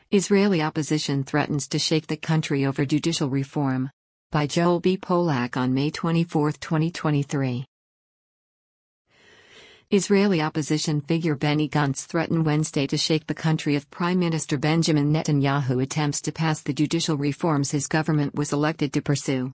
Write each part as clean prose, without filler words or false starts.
Israeli opposition threatens to shake the country over judicial reform. By Joel B. Polak on May 24, 2023. Israeli opposition figure Benny Gantz threatened Wednesday to shake the country if Prime Minister Benjamin Netanyahu attempts to pass the judicial reforms his government was elected to pursue.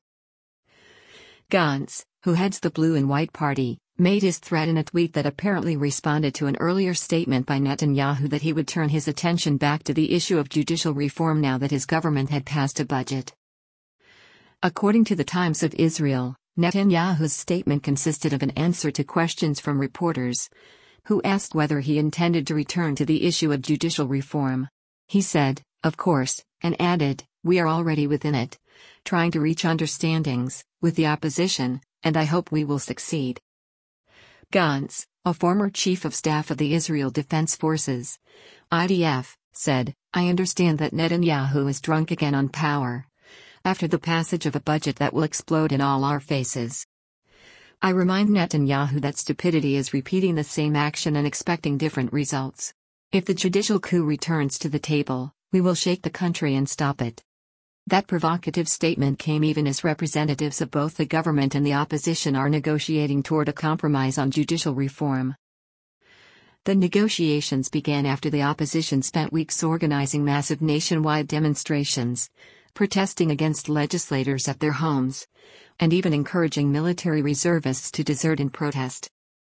Gantz, who heads the Blue and White Party, made his threat in a tweet that apparently responded to an earlier statement by Netanyahu that he would turn his attention back to the issue of judicial reform now that his government had passed a budget. According to the Times of Israel, Netanyahu's statement consisted of an answer to questions from reporters, who asked whether he intended to return to the issue of judicial reform. He said, "Of course," and added, "We are already within it, trying to reach understandings with the opposition, and I hope we will succeed." Gantz, a former chief of staff of the Israel Defense Forces, IDF, said, "I understand that Netanyahu is drunk again on power, after the passage of a budget that will explode in all our faces. I remind Netanyahu that stupidity is repeating the same action and expecting different results. If the judicial coup returns to the table, we will shake the country and stop it." That provocative statement came even as representatives of both the government and the opposition are negotiating toward a compromise on judicial reform. The negotiations began after the opposition spent weeks organizing massive nationwide demonstrations, protesting against legislators at their homes, and even encouraging military reservists to desert in protest.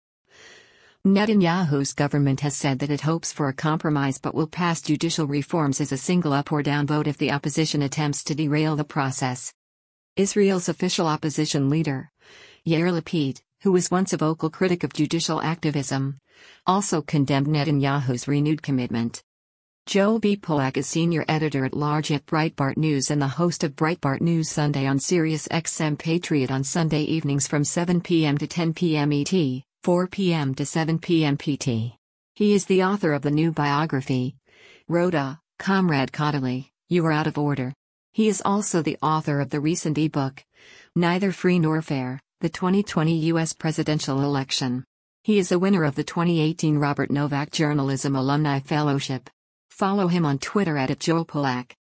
Netanyahu's government has said that it hopes for a compromise but will pass judicial reforms as a single up or down vote if the opposition attempts to derail the process. Israel's official opposition leader, Yair Lapid, who was once a vocal critic of judicial activism, also condemned Netanyahu's renewed commitment. Joel B. Polak is senior editor-at-large at Breitbart News and the host of Breitbart News Sunday on Sirius XM Patriot on Sunday evenings from 7 p.m. to 10 p.m. ET. 4 p.m. to 7 p.m. PT. He is the author of the new biography, Rhoda, Comrade Kodaly, You Are Out of Order. He is also the author of the recent ebook, Neither Free Nor Fair, the 2020 U.S. Presidential Election. He is a winner of the 2018 Robert Novak Journalism Alumni Fellowship. Follow him on Twitter @JoelPolak.